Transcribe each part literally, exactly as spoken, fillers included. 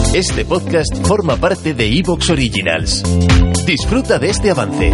Este podcast forma parte de iVoox Originals. Disfruta de este avance.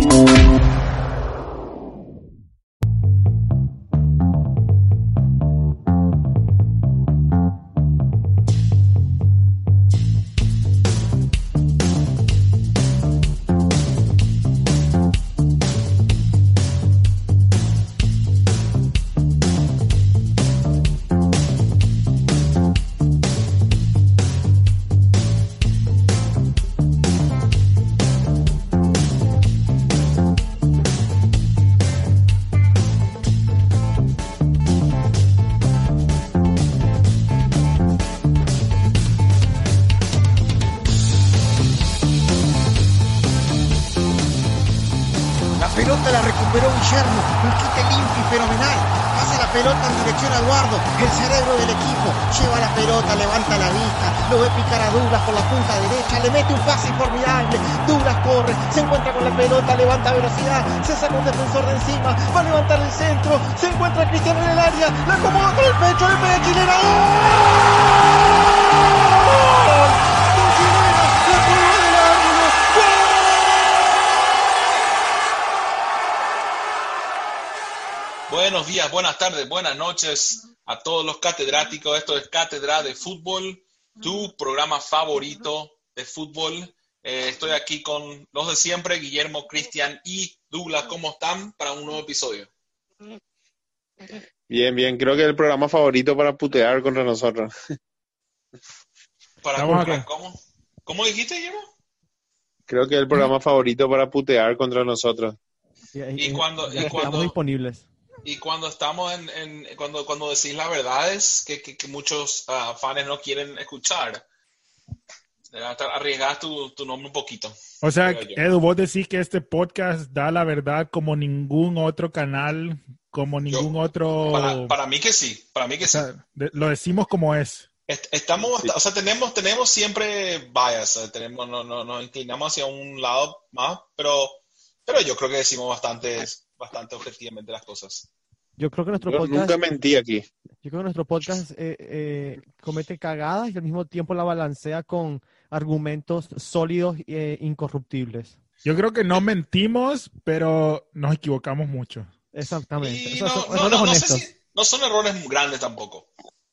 Pelota la recuperó Guillermo, un quite limpio y fenomenal. Pasa la pelota en dirección a Eduardo, el cerebro del equipo. Lleva la pelota, levanta la vista, lo ve picar a Douglas por la punta derecha, le mete un pase formidable. Douglas corre, se encuentra con la pelota, levanta velocidad, se saca un defensor de encima, va a levantar el centro, se encuentra a Cristiano en el área, la acomoda con el pecho, le pega chilena. ¡Gol! ¡Gol! ¡Chilena! ¡La curva del ángulo! ¡Gol! Buenos días, buenas tardes, buenas noches a todos los catedráticos. Esto es Cátedra de Fútbol, tu programa favorito de fútbol. Eh, estoy aquí con los de siempre, Guillermo, Cristian y Douglas. ¿Cómo están para un nuevo episodio? Bien, bien. Creo que es el programa favorito para putear contra nosotros. ¿Para, para ¿cómo? ¿Cómo dijiste, Guillermo? Creo que es el programa favorito para putear contra nosotros. Y, y, y cuando, y cuando estamos disponibles. Y cuando estamos en, en cuando, cuando decís la verdad es que, que, que muchos uh, fans no quieren escuchar. Arriesgas tu, tu nombre un poquito. O sea, Edu, vos decís que este podcast da la verdad como ningún otro canal, como ningún Yo, otro... Para, para mí que sí, para mí que o sí. sea, de, lo decimos como es. Estamos, Sí. o sea, tenemos, tenemos siempre bias, tenemos, no, no, nos inclinamos hacia un lado más, pero, pero yo creo que decimos bastante, bastante objetivamente las cosas. Yo creo que nuestro Yo podcast, nunca mentí aquí. yo creo que nuestro podcast eh, eh, comete cagadas y al mismo tiempo la balancea con argumentos sólidos e incorruptibles. Yo creo que no mentimos, pero nos equivocamos mucho. Exactamente. Y Eso, no, son, no, son no, no honestos. sé si, no son errores muy grandes tampoco.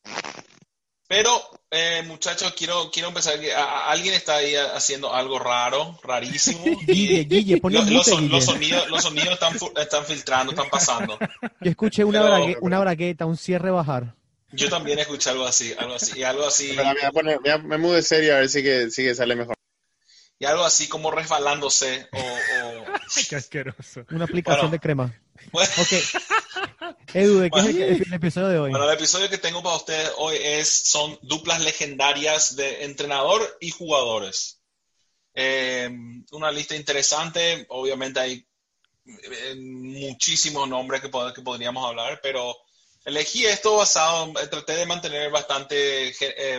Pero, eh, muchachos, quiero, quiero empezar. A, a, alguien está ahí haciendo algo raro, rarísimo. Guille, Guille, ponle Lo- un los, mute, son- Guille. los sonidos, los sonidos están, fu- están filtrando, están pasando. Yo escuché una, Pero- brague- una bragueta, un cierre bajar. Yo también escuché algo así, algo así, y algo así, Espera, me voy a poner, me, voy a- me mude serio a ver si que, si que sale mejor. y algo así como resbalándose o, o- Qué asqueroso. Una aplicación Bueno. de crema. Bueno, Ok. Edu, ¿de qué es el, el- el episodio de hoy? bueno, el episodio que tengo para ustedes hoy es son duplas legendarias de entrenador y jugadores. Eh, una lista interesante, obviamente hay eh, muchísimos nombres que, pod- que podríamos hablar, pero elegí esto basado, eh, traté de mantener bastante, eh,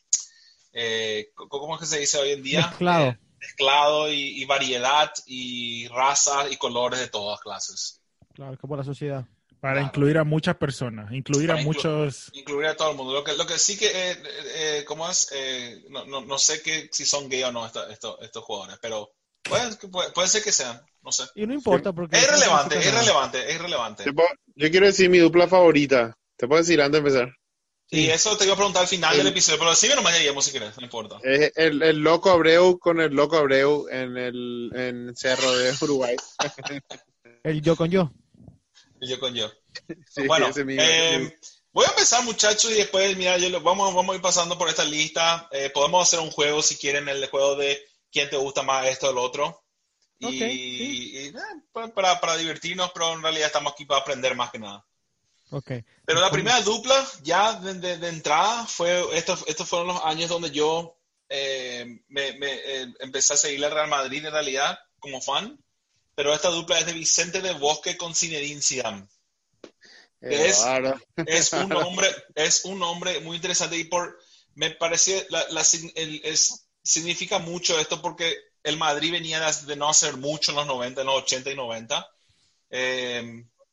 eh, ¿cómo es que se dice hoy en día? Mezclado. Eh, mezclado y, y variedad y razas y colores de todas clases. Claro, como la sociedad. Para Claro. incluir a muchas personas, incluir Para a inclu- muchos... Incluir a todo el mundo. Lo que, lo que sí que, eh, eh, eh, ¿cómo es? Eh, no, no, no sé que, si son gay o no esta- esto- estos jugadores, pero puede, puede, puede ser que sean, no sé. Y no importa porque... Es irrelevante, no es significa nada. irrelevante, es irrelevante. Te puedo- yo quiero decir mi dupla favorita. ¿Te puedo decir antes de empezar? Y eso te iba a preguntar al final El- del episodio, pero decime nomás ya digamos si querés, no importa. Es el, el Loco Abreu con el Loco Abreu en el en Cerro de Uruguay. El yo con yo. Yo con yo. Sí, Bueno, ese mismo. eh, voy a empezar, muchachos, y después, mira, yo lo- vamos, vamos a ir pasando por esta lista. Eh, podemos hacer un juego, si quieren, el juego de quién te gusta más esto o lo otro. Y, Ok, sí. y, eh, pa- para, para divertirnos, pero en realidad estamos aquí para aprender más que nada. Ok. Pero la primera dupla, ya de, de- de entrada, fue estos, estos fueron los años donde yo eh, me, me, eh, empecé a seguir al Real Madrid en realidad, como fan. Pero esta dupla es de Vicente del Bosque con Zinedine Zidane. Eh, es- ahora. Es un hombre, es un hombre muy interesante y por me parece la, la, sig- el- es, significa mucho esto porque el Madrid venía de, de no hacer mucho en los noventa, en los ochenta y noventa. Eh,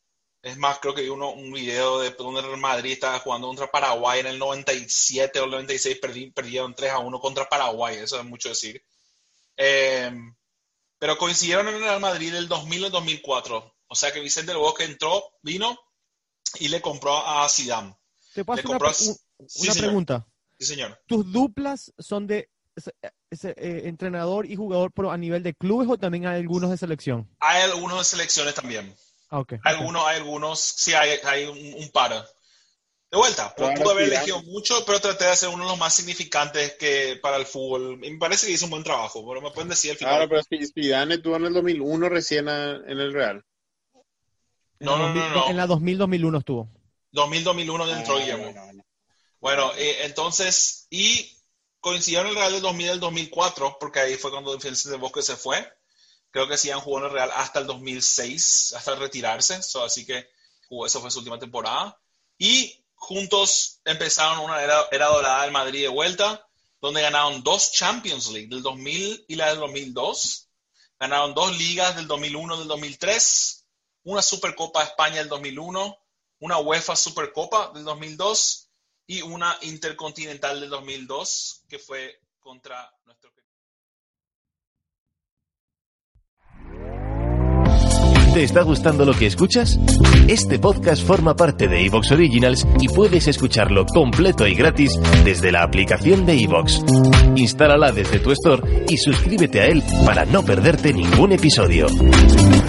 Es más, creo que vi uno, un video de donde el Real Madrid estaba jugando contra Paraguay en el noventa y siete o el noventa y seis, perdí, perdieron tres a uno contra Paraguay, eso es mucho decir. Eh, pero coincidieron en el Real Madrid del dos mil al dos mil cuatro, o sea que Vicente del Bosque entró, vino y le compró a Zidane. Te paso Le una, compró a- pre- un- Sí, una señor. pregunta. Sí, señor. ¿Tus duplas son de ese- ese, eh, entrenador y jugador pero a nivel de clubes o también hay algunos de selección? Hay algunos de selecciones también. Ah, ok. Hay ok. algunos, hay algunos, sí, hay, hay un, un par. De vuelta, Claro, pude haber Zidane. elegido mucho, pero traté de hacer uno de los más significantes que para el fútbol. Y me parece que hizo un buen trabajo, pero me pueden decir al final. Claro, pero si Zidane estuvo en el dos mil uno recién a- en el Real. En No, la no, 2000 no, no. En la dos mil dos mil uno estuvo. dos mil dos mil uno entró Ah, Guillermo. bueno, bueno. Bueno, eh, entonces, y coincidió en el Real del dos mil al dos mil cuatro, porque ahí fue cuando Vicente del Bosque se fue. Creo que Zidane jugó en el Real hasta el dos mil seis, hasta retirarse, so, así que jugó, esa fue su última temporada. Y juntos empezaron una era, era dorada del Madrid de vuelta, donde ganaron dos Champions League, del dos mil y la del dos mil dos. Ganaron dos ligas del dos mil uno y del dos mil tres, una Supercopa de España del dos mil uno, una UEFA Supercopa del dos mil dos y una Intercontinental del dos mil dos, que fue contra nuestro... ¿Te está gustando lo que escuchas? Este podcast forma parte de iVoox Originals y puedes escucharlo completo y gratis desde la aplicación de iVoox. Instálala desde tu store y suscríbete a él para no perderte ningún episodio.